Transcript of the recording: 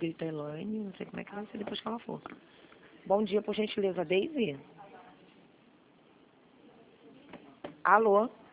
escrito Elaine, não sei como é que vai ser depois que ela for. Bom dia, por gentileza, Daisy? Alô?